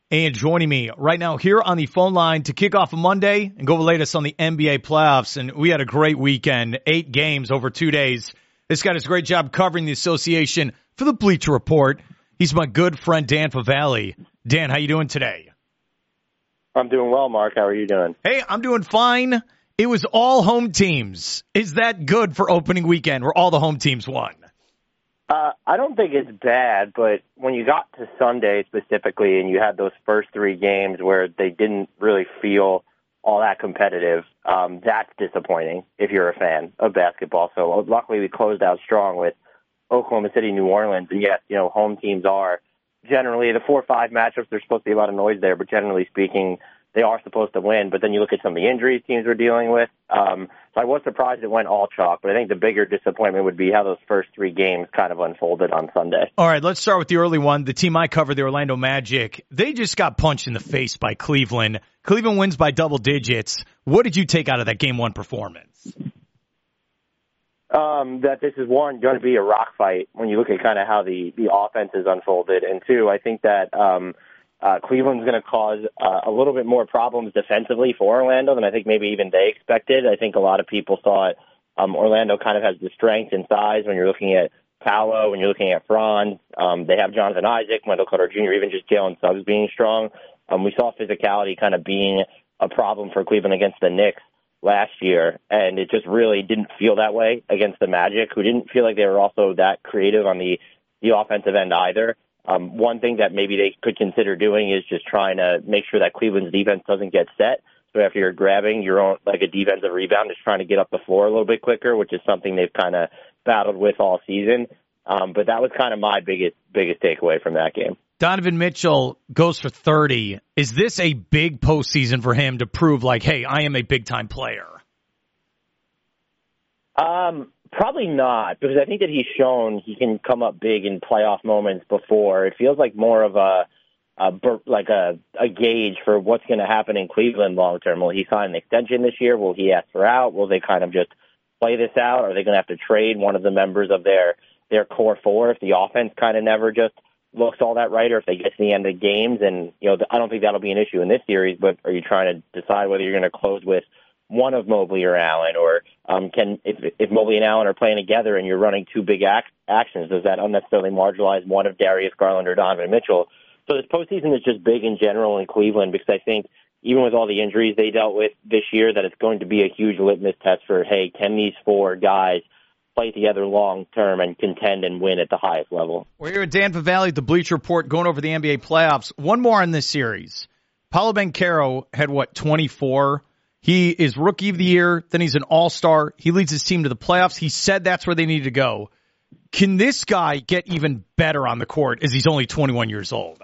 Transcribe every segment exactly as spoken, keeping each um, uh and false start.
And joining me right now here on the phone line to kick off a Monday and go over the latest on the N B A playoffs. And we had a great weekend, eight games over two days. This guy does a great job covering the association for the Bleacher Report. He's my good friend, Dan Favale. Dan, how you doing today? I'm doing well, Mark. How are you doing? Hey, I'm doing fine. It was all home teams. Is that good for opening weekend where all the home teams won? Uh, I don't think it's bad, but when you got to Sunday specifically and you had those first three games where they didn't really feel all that competitive, um, that's disappointing if you're a fan of basketball. So luckily we closed out strong with Oklahoma City, New Orleans. And yes, you know, home teams are generally the four or five matchups. There's supposed to be a lot of noise there, but generally speaking, they are supposed to win. But then you look at some of the injuries teams were dealing with. Um, so I was surprised it went all chalk, but I think the bigger disappointment would be how those first three games kind of unfolded on Sunday. All right, let's start with the early one. The team I cover, the Orlando Magic, they just got punched in the face by Cleveland. Cleveland wins by double digits. What did you take out of that game one performance? Um, that this is, one, going to be a rock fight when you look at kind of how the, the offense is unfolded. And two, I think that um, uh, Cleveland's going to cause uh, a little bit more problems defensively for Orlando than I think maybe even they expected. I think a lot of people thought um, Orlando kind of has the strength and size when you're looking at Paolo, when you're looking at Franz. Um, they have Jonathan Isaac, Wendell Carter Junior, even just Jalen Suggs being strong. Um, we saw physicality kind of being a problem for Cleveland against the Knicks last year, and it just really didn't feel that way against the Magic, who didn't feel like they were also that creative on the, the offensive end either. Um, one thing that maybe they could consider doing is just trying to make sure that Cleveland's defense doesn't get set. So after you're grabbing your own, like a defensive rebound, just trying to get up the floor a little bit quicker, which is something they've kind of battled with all season. Um, but that was kind of my biggest, biggest takeaway from that game. Donovan Mitchell goes for thirty. Is this a big postseason for him to prove like, hey, I am a big-time player? Um, probably not, because I think that he's shown he can come up big in playoff moments before. It feels like more of a, a like a, a gauge for what's going to happen in Cleveland long term. Will he sign an extension this year? Will he ask for out? Will they kind of just play this out? Are they going to have to trade one of the members of their, their core four if the offense kind of never just looks all that right, or if they get to the end of games? And, you know, I don't think that'll be an issue in this series, but are you trying to decide whether you're going to close with one of Mobley or Allen, or um, can if, if Mobley and Allen are playing together and you're running two big ac- actions, does that unnecessarily marginalize one of Darius Garland or Donovan Mitchell? So this postseason is just big in general in Cleveland, because I think even with all the injuries they dealt with this year, that it's going to be a huge litmus test for, hey, can these four guys play together long term and contend and win at the highest level? We're here at Dan Favale at the Bleacher Report going over the N B A playoffs. One more in this series. Paolo Banchero had, what, twenty-four? He is Rookie of the Year, then he's an All-Star. He leads his team to the playoffs. He said that's where they need to go. Can this guy get even better on the court as he's only twenty-one years old?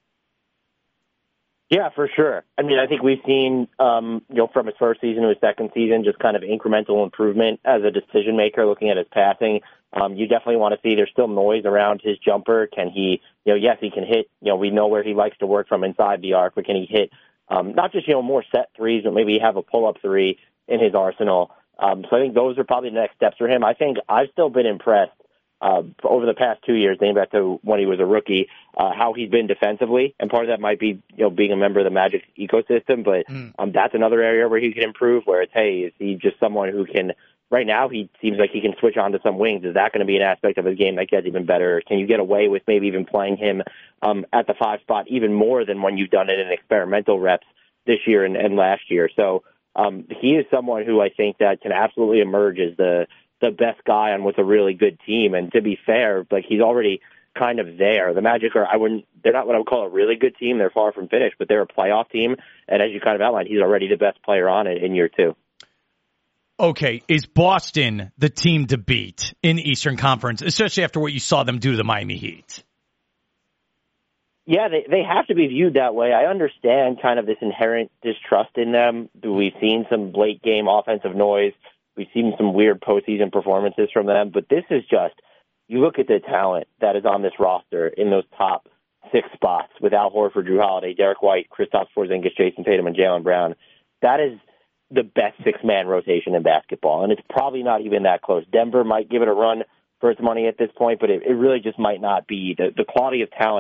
Yeah, for sure. I mean, I think we've seen, um, you know, from his first season to his second season, just kind of incremental improvement as a decision maker, looking at his passing. Um, you definitely want to see there's still noise around his jumper. Can he, you know, yes, he can hit, you know, we know where he likes to work from inside the arc, but can he hit um, not just, you know, more set threes, but maybe have a pull-up three in his arsenal. Um, so I think those are probably the next steps for him. I think I've still been impressed Uh, over the past two years, dating back to when he was a rookie, uh, how he's been defensively. And part of that might be, you know, being a member of the Magic ecosystem, but mm. um, that's another area where he can improve, where it's, hey, is he just someone who can, right now he seems like he can switch on to some wings. Is that going to be an aspect of his game that gets even better? Can you get away with maybe even playing him um, at the five spot even more than when you've done it in experimental reps this year and, and last year? So um, he is someone who I think that can absolutely emerge as the the best guy on with a really good team. And to be fair, like, he's already kind of there. The Magic are, I wouldn't, they're not what I would call a really good team. They're far from finished, but they're a playoff team. And as you kind of outlined, he's already the best player on it in year two. Okay, is Boston the team to beat in the Eastern Conference, especially after what you saw them do to the Miami Heat? Yeah, they they have to be viewed that way. I understand kind of this inherent distrust in them. We've seen some late game offensive noise. We've seen some weird postseason performances from them, but this is just, you look at the talent that is on this roster in those top six spots with Al Horford, Drew Holiday, Derek White, Kristaps Porzingis, Jason Tatum, and Jaylen Brown. That is the best six-man rotation in basketball, and it's probably not even that close. Denver might give it a run for its money at this point, but it, it really just might not be. The, the quality of talent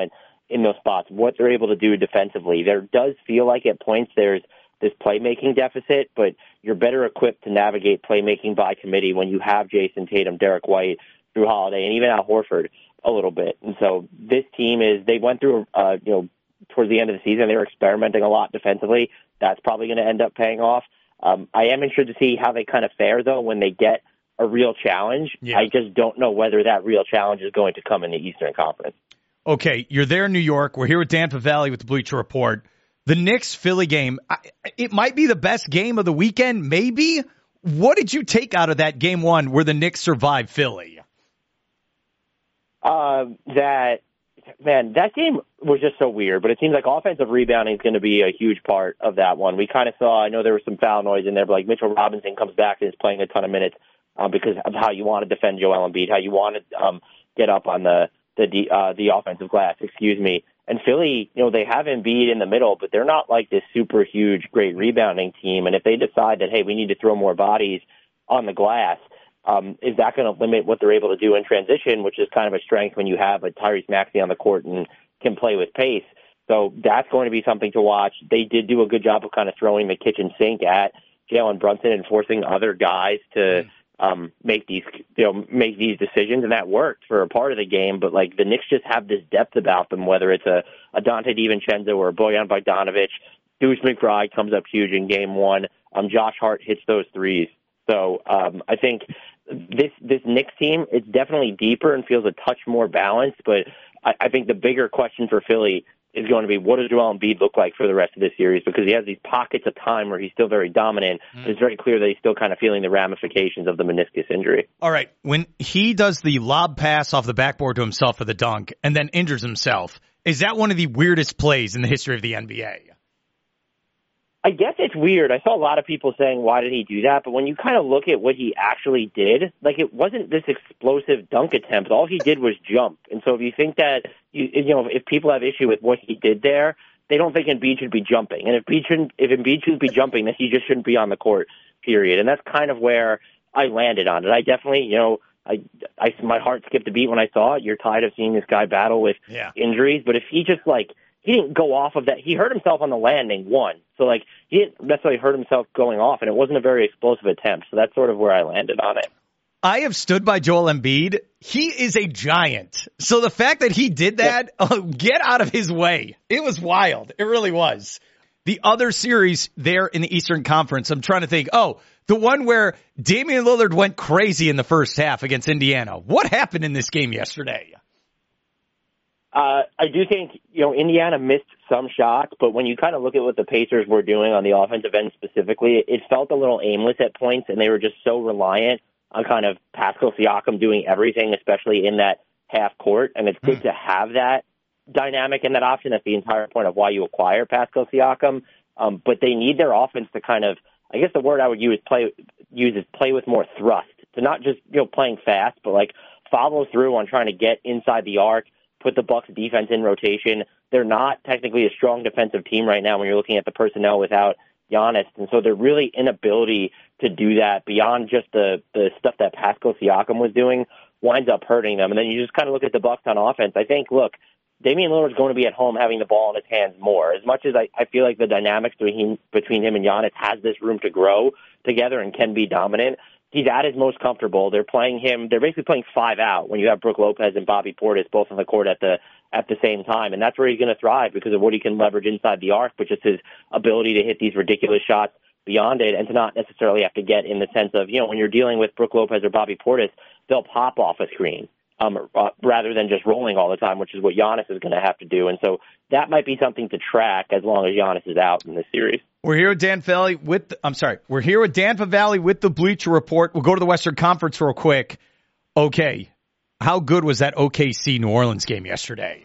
in those spots, what they're able to do defensively. There does feel like at points there's this playmaking deficit, but you're better equipped to navigate playmaking by committee when you have Jason Tatum, Derek White, Drew Holiday, and even Al Horford a little bit. And so this team is, they went through, uh, you know, towards the end of the season, they were experimenting a lot defensively. That's probably going to end up paying off. Um, I am interested to see how they kind of fare, though, when they get a real challenge. Yeah. I just don't know whether that real challenge is going to come in the Eastern Conference. Okay, you're there in New York. We're here with Dan Favale with the Bleacher Report. The Knicks-Philly game, it might be the best game of the weekend, maybe. What did you take out of that game one where the Knicks survived Philly? Uh, that, man, that game was just so weird, but it seems like offensive rebounding is going to be a huge part of that one. We kind of saw, I know there was some foul noise in there, but like Mitchell Robinson comes back and is playing a ton of minutes um, because of how you want to defend Joel Embiid, how you want to um, get up on the the uh, the offensive glass, excuse me. And Philly, you know, they have Embiid in the middle, but they're not like this super huge, great rebounding team. And if they decide that, hey, we need to throw more bodies on the glass, um, is that going to limit what they're able to do in transition, which is kind of a strength when you have a Tyrese Maxey on the court and can play with pace. So that's going to be something to watch. They did do a good job of kind of throwing the kitchen sink at Jalen Brunson and forcing other guys to um, make these, you know, make these decisions, and that worked for a part of the game. But like the Knicks just have this depth about them, whether it's a, a Dante DiVincenzo or a Bojan Bogdanovic. Deuce McBride comes up huge in game one. Um, Josh Hart hits those threes. So um, I think this this Knicks team, it's definitely deeper and feels a touch more balanced. But I, I think the bigger question for Philly is going to be, what does Joel Embiid look like for the rest of this series? Because he has these pockets of time where he's still very dominant. Mm. It's very clear that he's still kind of feeling the ramifications of the meniscus injury. All right. When he does the lob pass off the backboard to himself for the dunk and then injures himself, is that one of the weirdest plays in the history of the N B A? I guess it's weird. I saw a lot of people saying, why did he do that? But when you kind of look at what he actually did, like it wasn't this explosive dunk attempt. All he did was jump. And so if you think that, you, you know, if people have issue with what he did there, they don't think Embiid should be jumping. And if Embiid shouldn't, if Embiid shouldn't be jumping, then he just shouldn't be on the court, period. And that's kind of where I landed on it. I definitely, you know, I, I my heart skipped a beat when I saw it. You're tired of seeing this guy battle with yeah. injuries. But if he just like, he didn't go off of that. He hurt himself on the landing, one. So, like, he didn't necessarily hurt himself going off, and it wasn't a very explosive attempt. So that's sort of where I landed on it. I have stood by Joel Embiid. He is a giant. So the fact that he did that, yeah. oh, get out of his way. It was wild. It really was. The other series there in the Eastern Conference, I'm trying to think, oh, the one where Damian Lillard went crazy in the first half against Indiana. What happened in this game yesterday? Uh, I do think, you know, Indiana missed some shots, but when you kind of look at what the Pacers were doing on the offensive end specifically, it felt a little aimless at points, and they were just so reliant on kind of Pascal Siakam doing everything, especially in that half court, and it's good to have that dynamic and that option. That's the entire point of why you acquire Pascal Siakam, um, but they need their offense to kind of, I guess the word I would use, play, use is play with more thrust, to not just, you know, playing fast, but like follow through on trying to get inside the arc, put the Bucks defense in rotation. They're not technically a strong defensive team right now when you're looking at the personnel without Giannis. And so their really inability to do that beyond just the, the stuff that Pascal Siakam was doing winds up hurting them. And then you just kind of look at the Bucks on offense. I think, look, Damian Lillard's going to be at home having the ball in his hands more. As much as I, I feel like the dynamics between, between him and Giannis has this room to grow together and can be dominant, he's at his most comfortable. They're playing him. They're basically playing five out when you have Brook Lopez and Bobby Portis both on the court at the at the same time, and that's where he's going to thrive because of what he can leverage inside the arc, but just his ability to hit these ridiculous shots beyond it, and to not necessarily have to get in the sense of, you know, when you're dealing with Brook Lopez or Bobby Portis, they'll pop off a screen um, uh, rather than just rolling all the time, which is what Giannis is going to have to do, and so that might be something to track as long as Giannis is out in this series. We're here with Dan Favale with, the, I'm sorry, we're here with Dan Favale with the Bleacher Report. We'll go to the Western Conference real quick. Okay, how good was that O K C New Orleans game yesterday?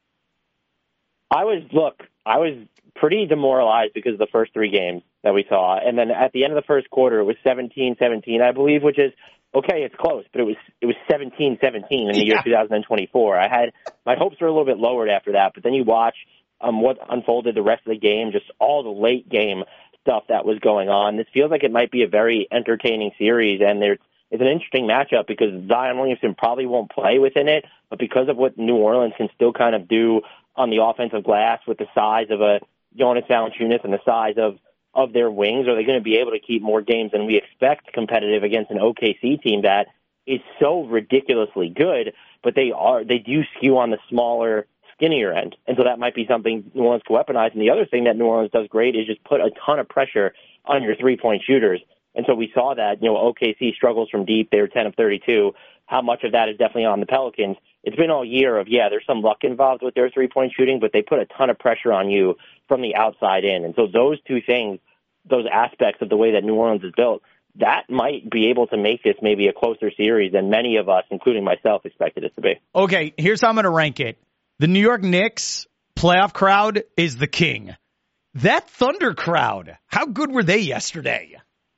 I was, look, I was pretty demoralized because of the first three games that we saw. And then at the end of the first quarter, it was seventeen seventeen, I believe, which is, okay, it's close, but it was it was seventeen seventeen in the yeah. year twenty twenty-four. I had, my hopes were a little bit lowered after that, but then you watch um, what unfolded the rest of the game, just all the late game stuff that was going on. This feels like it might be a very entertaining series, and there's it's an interesting matchup because Zion Williamson probably won't play within it, but because of what New Orleans can still kind of do on the offensive glass with the size of a Jonas Valanciunas and the size of, of their wings? Are they going to be able to keep more games than we expect competitive against an O K C team that is so ridiculously good, but they are they do skew on the smaller, skinnier end. And so that might be something New Orleans can weaponize. And the other thing that New Orleans does great is just put a ton of pressure on your three-point shooters. And so we saw that, you know, O K C struggles from deep. They were ten of thirty-two. How much of that is definitely on the Pelicans? It's been all year of, yeah, there's some luck involved with their three-point shooting, but they put a ton of pressure on you from the outside in. And so those two things, those aspects of the way that New Orleans is built, that might be able to make this maybe a closer series than many of us, including myself, expected it to be. Okay, here's how I'm going to rank it. The New York Knicks playoff crowd is the king. That Thunder crowd, how good were they yesterday?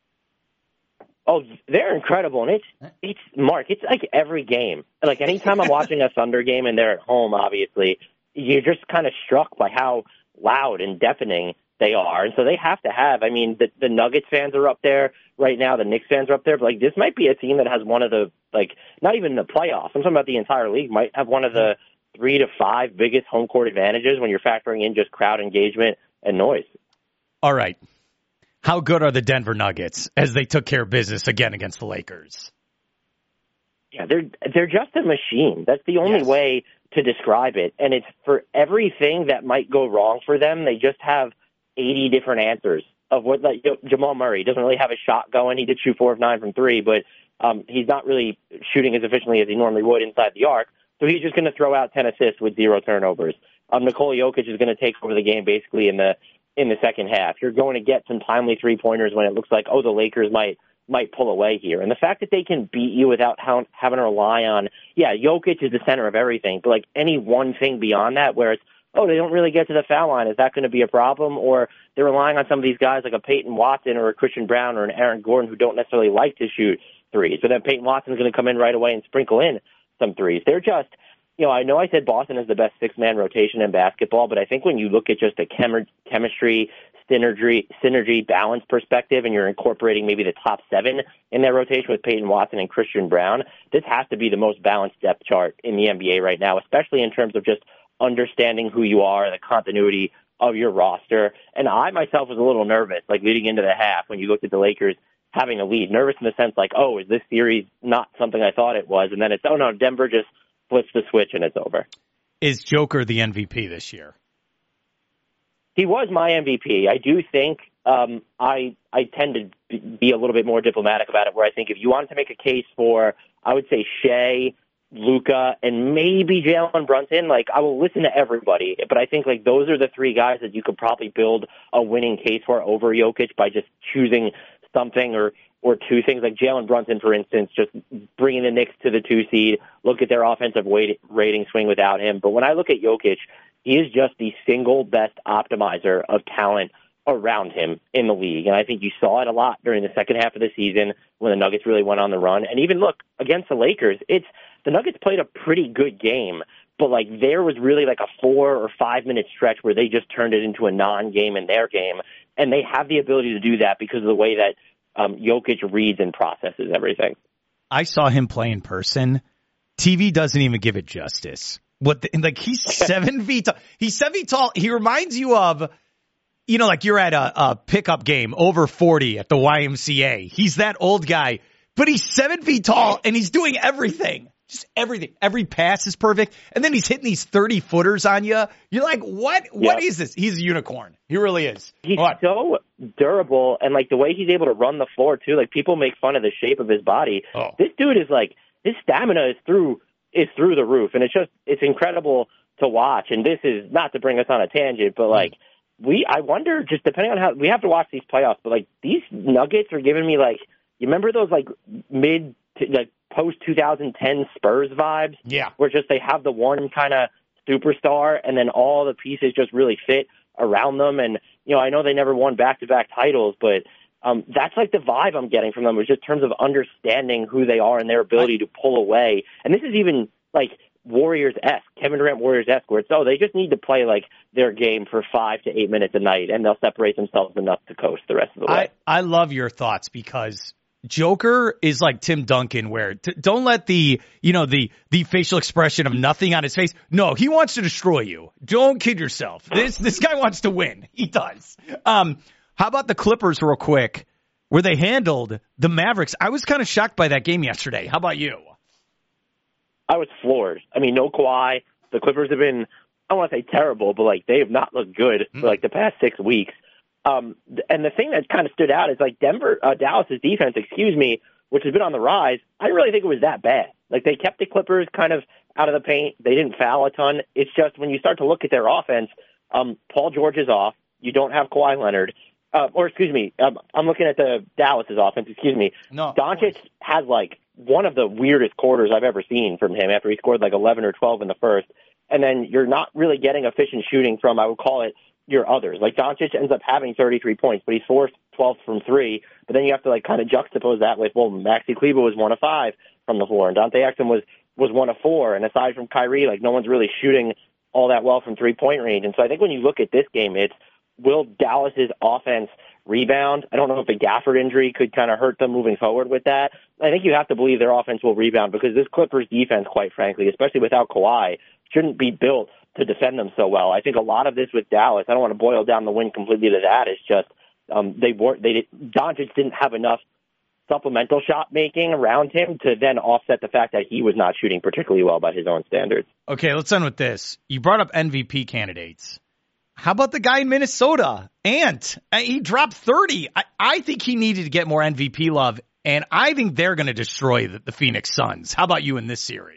Oh, they're incredible. And it's, it's Mark, it's like every game. Like anytime I'm watching a Thunder game and they're at home, obviously, you're just kind of struck by how loud and deafening they are. And so they have to have, I mean, the, the Nuggets fans are up there right now. The Knicks fans are up there. But like, this might be a team that has one of the, like, not even the playoffs. I'm talking about the entire league, might have one of the three to five biggest home court advantages when you're factoring in just crowd engagement and noise. All right. How good are the Denver Nuggets as they took care of business again against the Lakers? Yeah, they're they're just a machine. That's the only yes. way to describe it. And it's for everything that might go wrong for them, they just have eighty different answers of what, like, you know, Jamal Murray doesn't really have a shot going. He did shoot four of nine from three, but um, he's not really shooting as efficiently as he normally would inside the arc. So he's just going to throw out ten assists with zero turnovers. Um, Nikola Jokic is going to take over the game basically in the in the second half. You're going to get some timely three-pointers when it looks like, oh, the Lakers might might pull away here. And the fact that they can beat you without ha- having to rely on, yeah, Jokic is the center of everything, but like any one thing beyond that where it's, oh, they don't really get to the foul line, is that going to be a problem? Or they're relying on some of these guys like a Peyton Watson or a Christian Brown or an Aaron Gordon who don't necessarily like to shoot threes. But then Peyton Watson's going to come in right away and sprinkle in some threes. They're just, you know, I know I said Boston is the best six-man rotation in basketball, but I think when you look at just a chem- chemistry, synergy, synergy, balance perspective, and you're incorporating maybe the top seven in that rotation with Peyton Watson and Christian Brown, this has to be the most balanced depth chart in the N B A right now, especially in terms of just understanding who you are, the continuity of your roster. And I myself was a little nervous, like leading into the half when you looked at the Lakers having a lead. Nervous in the sense like, oh, is this series not something I thought it was? And then it's, oh, no, Denver just flips the switch and it's over. Is Joker the M V P this year? He was my M V P. I do think um, I I tend to be a little bit more diplomatic about it, where I think if you wanted to make a case for, I would say Shea, Luka, and maybe Jalen Brunson, like I will listen to everybody, but I think like those are the three guys that you could probably build a winning case for over Jokic by just choosing something or or two things. Like Jalen Brunson, for instance, just bringing the Knicks to the two seed, look at their offensive weight, rating swing without him. But when I look at Jokic, he is just the single best optimizer of talent around him in the league. And I think you saw it a lot during the second half of the season when the Nuggets really went on the run. And even look, against the Lakers, it's the Nuggets played a pretty good game, but like there was really like a four or five minute stretch where they just turned it into a non-game in their game. And they have the ability to do that because of the way that um, Jokic reads and processes everything. I saw him play in person. T V doesn't even give it justice. What the, like he's seven feet tall. He's seven feet tall. He reminds you of, you know, like you're at a, a pickup game over forty at the Y M C A. He's that old guy, but he's seven feet tall and he's doing everything. Just everything. Every pass is perfect. And then he's hitting these thirty footers on you. You're like, what? What yep. is this? He's a unicorn. He really is. He's so durable, and like the way he's able to run the floor too. Like people make fun of the shape of his body. Oh. This dude is like, his stamina is through is through the roof, and it's just it's incredible to watch. And this is not to bring us on a tangent, but like we, I wonder, just depending on how we have to watch these playoffs, but like these Nuggets are giving me like, you remember those like mid to, like post twenty ten Spurs vibes? Yeah, where just they have the one kind of superstar, and then all the pieces just really fit around them. And you know, I know they never won back to back titles, but Um, that's like the vibe I'm getting from them, is just in terms of understanding who they are and their ability to pull away. And this is even like Warriors-esque, Kevin Durant Warriors-esque, where it's, oh, they just need to play like their game for five to eight minutes a night, and they'll separate themselves enough to coast the rest of the way. I, I love your thoughts because Joker is like Tim Duncan, where t- don't let the, you know, the, the facial expression of nothing on his face. No, he wants to destroy you. Don't kid yourself. This, this guy wants to win. He does. Um, how about the Clippers real quick, where they handled the Mavericks? I was kind of shocked by that game yesterday. How about you? I was floored. I mean, no Kawhi. The Clippers have been, I don't want to say terrible, but like they have not looked good for like the past six weeks. Um, and the thing that kind of stood out is like Denver, uh, Dallas's defense, excuse me, which has been on the rise. I didn't really think it was that bad. Like they kept the Clippers kind of out of the paint. They didn't foul a ton. It's just when you start to look at their offense, um, Paul George is off. You don't have Kawhi Leonard. Uh, or excuse me, um, I'm looking at the Dallas's offense. Excuse me. No, Doncic has like one of the weirdest quarters I've ever seen from him after he scored like eleven or twelve in the first. And then you're not really getting efficient shooting from, I would call it, your others. Like Doncic ends up having thirty-three points, but he's forced twelve from three. But then you have to like kind of juxtapose that with, well, Maxi Kleber was one of five from the floor, and Dante Exum was was one of four. And aside from Kyrie, like no one's really shooting all that well from three point range. And so I think when you look at this game, it's will Dallas's offense rebound? I don't know if the Gafford injury could kind of hurt them moving forward with that. I think you have to believe their offense will rebound because this Clippers defense, quite frankly, especially without Kawhi, shouldn't be built to defend them so well. I think a lot of this with Dallas, I don't want to boil down the win completely to that. It's just um, they weren't. They did, Doncic didn't have enough supplemental shot making around him to then offset the fact that he was not shooting particularly well by his own standards. Okay, let's end with this. You brought up M V P candidates. How about the guy in Minnesota? Ant. He dropped thirty. I, I think he needed to get more M V P love, and I think they're going to destroy the, the Phoenix Suns. How about you in this series?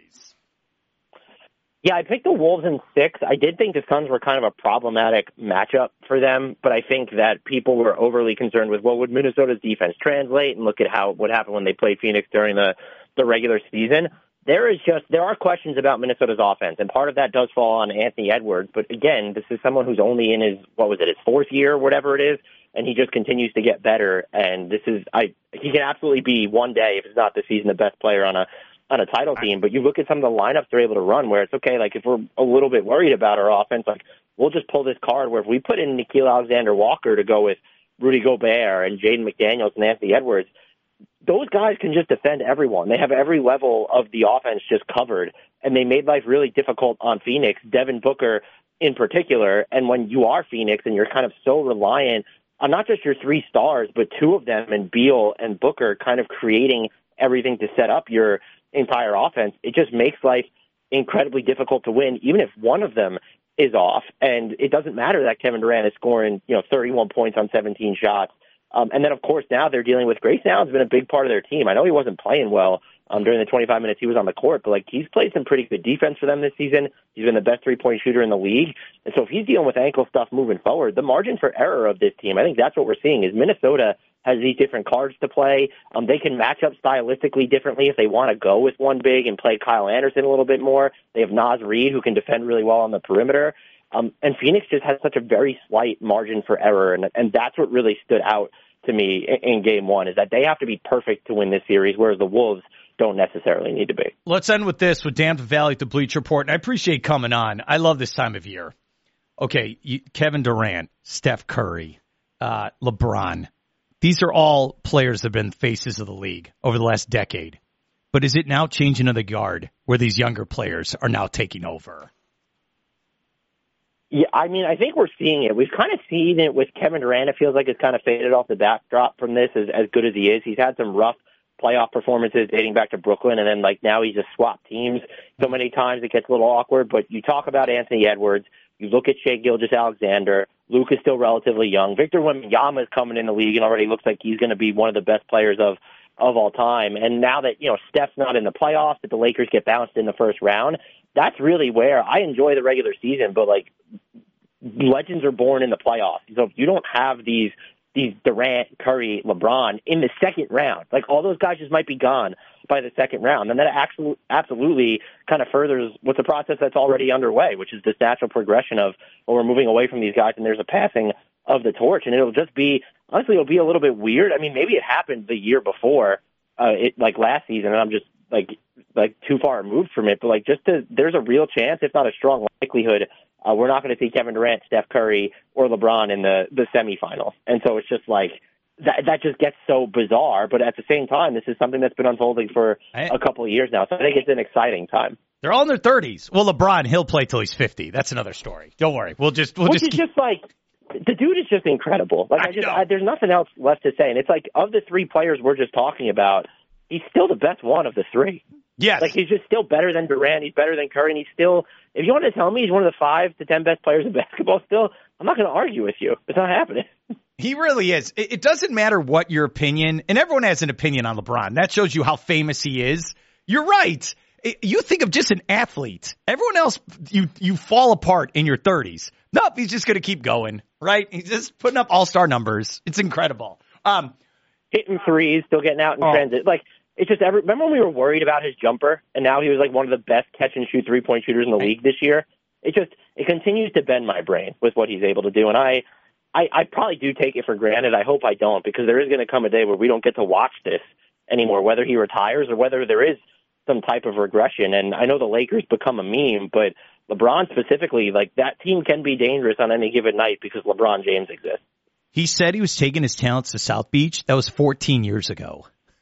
Yeah, I picked the Wolves in six. I did think the Suns were kind of a problematic matchup for them, but I think that people were overly concerned with, well, would Minnesota's defense translate? And look at how what happened when they played Phoenix during the, the regular season. There is just there are questions about Minnesota's offense, and part of that does fall on Anthony Edwards. But again, this is someone who's only in his what was it, his fourth year, or whatever it is, and he just continues to get better. And this is I he can absolutely be one day, if it's not this season, the best player on a on a title team. But you look at some of the lineups they're able to run, where it's okay. Like if we're a little bit worried about our offense, like we'll just pull this card where if we put in Nickeil Alexander-Walker to go with Rudy Gobert and Jaden McDaniels and Anthony Edwards, those guys can just defend everyone. They have every level of the offense just covered, and they made life really difficult on Phoenix, Devin Booker in particular. And when you are Phoenix and you're kind of so reliant on not just your three stars, but two of them, and Beal and Booker, kind of creating everything to set up your entire offense, it just makes life incredibly difficult to win, even if one of them is off. And it doesn't matter that Kevin Durant is scoring, you know, thirty-one points on seventeen shots. Um, and then, of course, now they're dealing with Grayson Allen's been a big part of their team. I know he wasn't playing well um, during the twenty-five minutes he was on the court, but like he's played some pretty good defense for them this season. He's been the best three-point shooter in the league. And so if he's dealing with ankle stuff moving forward, the margin for error of this team, I think that's what we're seeing, is Minnesota has these different cards to play. Um, they can match up stylistically differently if they want to go with one big and play Kyle Anderson a little bit more. They have Naz Reid, who can defend really well on the perimeter. Um, and Phoenix just has such a very slight margin for error, and, and that's what really stood out to me in, in game one, is that they have to be perfect to win this series, whereas the Wolves don't necessarily need to be. Let's end with this, with Dan Valley at the Bleacher Report, and I appreciate coming on. I love this time of year. Okay, you, Kevin Durant, Steph Curry, uh, LeBron. These are all players that have been faces of the league over the last decade. But is it now changing of the guard where these younger players are now taking over? Yeah, I mean, I think we're seeing it. We've kind of seen it with Kevin Durant. It feels like it's kind of faded off the backdrop from this, as, as good as he is. He's had some rough playoff performances dating back to Brooklyn, and then like now he's just swapped teams so many times it gets a little awkward. But you talk about Anthony Edwards, you look at Shai Gilgeous-Alexander, Luke is still relatively young. Victor Wembanyama is coming in the league and already looks like he's going to be one of the best players of of all time. And now that, you know, Steph's not in the playoffs, that the Lakers get bounced in the first round, that's really where I enjoy the regular season. But like, legends are born in the playoffs. So if you don't have these these Durant, Curry, LeBron in the second round, like all those guys just might be gone by the second round. And that actually absolutely kind of furthers what's a process that's already underway, which is this natural progression of, well, we're moving away from these guys and there's a passing of the torch. And it'll just be, honestly, it'll be a little bit weird. I mean, maybe it happened the year before, uh, it like last season, and I'm just like, like too far removed from it, but like just to, there's a real chance, if not a strong likelihood, Uh, we're not going to see Kevin Durant, Steph Curry, or LeBron in the, the semifinals. And so it's just like, that that just gets so bizarre. But at the same time, this is something that's been unfolding for a couple of years now. So I think it's an exciting time. They're all in their thirties. Well, LeBron, he'll play till he's fifty. That's another story. Don't worry. We'll just we'll Which just is just like the dude is just incredible. Like I, I just know. I, there's nothing else left to say. And it's like of the three players we're just talking about, he's still the best one of the three. yes. Like he's just still better than Durant. He's better than Curry. And he's still, if you want to tell me he's one of the five to ten best players in basketball, still, I'm not going to argue with you. It's not happening. He really is. It, it doesn't matter what your opinion, and everyone has an opinion on LeBron. That shows you how famous he is. You're right. It, you think of just an athlete. Everyone else, you you fall apart in your thirties. Nope, he's just going to keep going, right? He's just putting up all-star numbers. It's incredible. Um, Hitting threes, still getting out in Oh. transit. Like, it's just, every, remember when we were worried about his jumper, and now he was like one of the best catch-and-shoot three-point shooters in the league this year? It just, it continues to bend my brain with what he's able to do. And I, I, I probably do take it for granted. I hope I don't, because there is going to come a day where we don't get to watch this anymore, whether he retires or whether there is some type of regression. And I know the Lakers become a meme, but LeBron specifically, like that team can be dangerous on any given night because LeBron James exists. he said he was taking his talents to South Beach. That was fourteen years ago.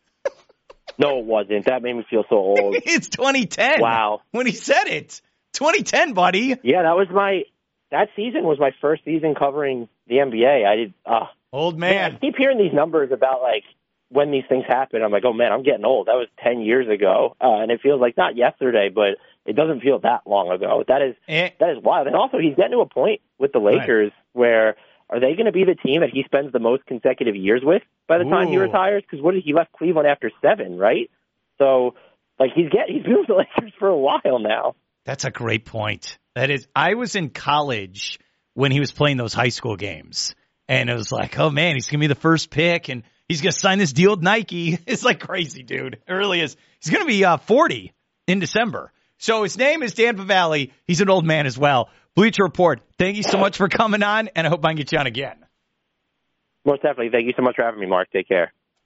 No, it wasn't. That made me feel so old. It's twenty ten. Wow. When he said it. twenty ten, buddy. Yeah, that was my, that season was my first season covering the N B A. I did, uh, Old man, man. I keep hearing these numbers about like when these things happen. I'm like, oh man, I'm getting old. That was ten years ago. Uh, and it feels like not yesterday, but it doesn't feel that long ago. That is, Eh. that is wild. And also he's getting to a point with the Lakers where are they going to be the team that he spends the most consecutive years with by the time he Ooh. retires? Because what did he left Cleveland after seven, right? So like he's getting, he's been with the Lakers for a while now. That's a great point. That is, I was in college when he was playing those high school games, and it was like, oh man, he's gonna be the first pick, and he's gonna sign this deal with Nike. It's like crazy, dude. It really is. He's gonna be uh, forty in December. So his name is Dan Pavalli. He's an old man as well. Bleacher Report, thank you so much for coming on, and I hope I can get you on again. Most definitely. Thank you so much for having me, Mark. Take care.